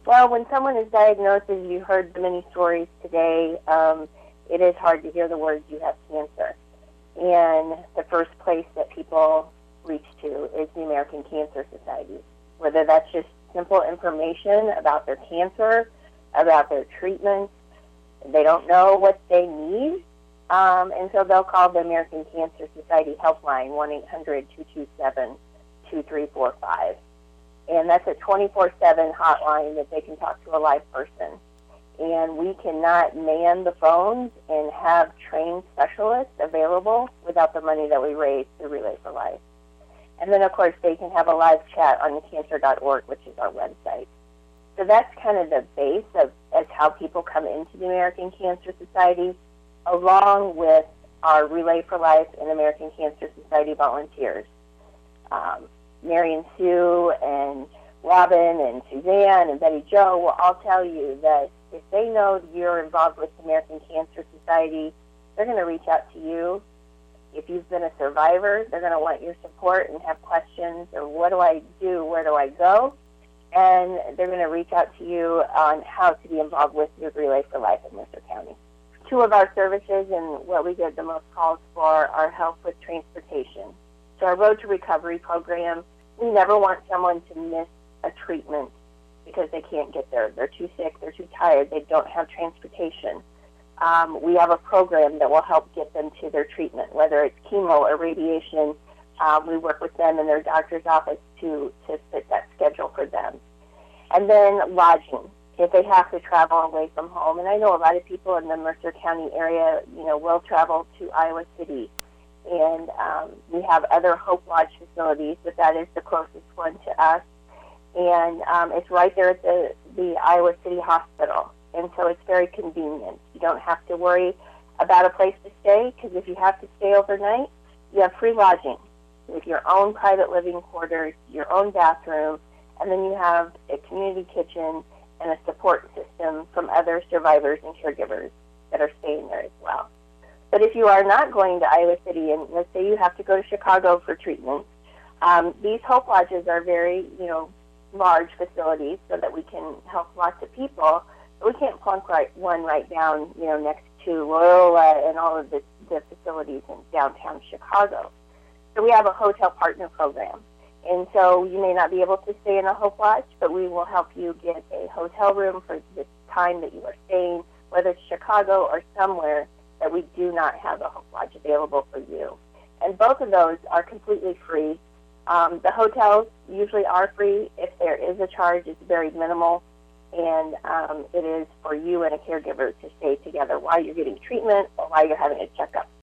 Well, when someone is diagnosed, as you heard the many stories today, it is hard to hear the words "you have cancer." And the first place that people reach to is the American Cancer Society, whether that's just simple information about their cancer, about their treatment. They don't know what they need, and so they'll call the American Cancer Society helpline, 1-800-227-2345. And that's a 24/7 hotline that they can talk to a live person. And we cannot man the phones and have trained specialists available without the money that we raise through Relay for Life. And then, of course, they can have a live chat on thecancer.org, which is our website. So that's kind of the base of as how people come into the American Cancer Society, along with our Relay for Life and American Cancer Society volunteers. Mary and Sue and Robin and Suzanne and Betty Jo will all tell you that if they know you're involved with the American Cancer Society, they're going to reach out to you. If you've been a survivor, they're going to want your support and have questions, or what do I do, where do I go? And they're going to reach out to you on how to be involved with your Relay for Life in Mercer County. Two of our services and what we get the most calls for are help with transportation. So our Road to Recovery program, we never want someone to miss a treatment because they can't get there. They're too sick, they're too tired, they don't have transportation. We have a program that will help get them to their treatment, whether it's chemo or radiation. We work with them in their doctor's office to fit that schedule for them. And then lodging, if they have to travel away from home. And I know a lot of people in the Mercer County area, will travel to Iowa City. And we have other Hope Lodge facilities, but that is the closest one to us. And it's right there at the Iowa City Hospital. And so it's very convenient. You don't have to worry about a place to stay, because if you have to stay overnight, you have free lodging with your own private living quarters, your own bathroom, and then you have a community kitchen and a support system from other survivors and caregivers that are staying there as well. But if you are not going to Iowa City, and let's say you have to go to Chicago for treatment, these Hope Lodges are very, large facilities so that we can help lots of people. But we can't plunk one right down, next to Loyola and all of the facilities in downtown Chicago. So we have a hotel partner program. And so you may not be able to stay in a Hope Lodge, but we will help you get a hotel room for the time that you are staying, whether it's Chicago or somewhere that we do not have a Hope Lodge available for you. And both of those are completely free. The hotels usually are free. If there is a charge, it's very minimal. And it is for you and a caregiver to stay together while you're getting treatment or while you're having a checkup.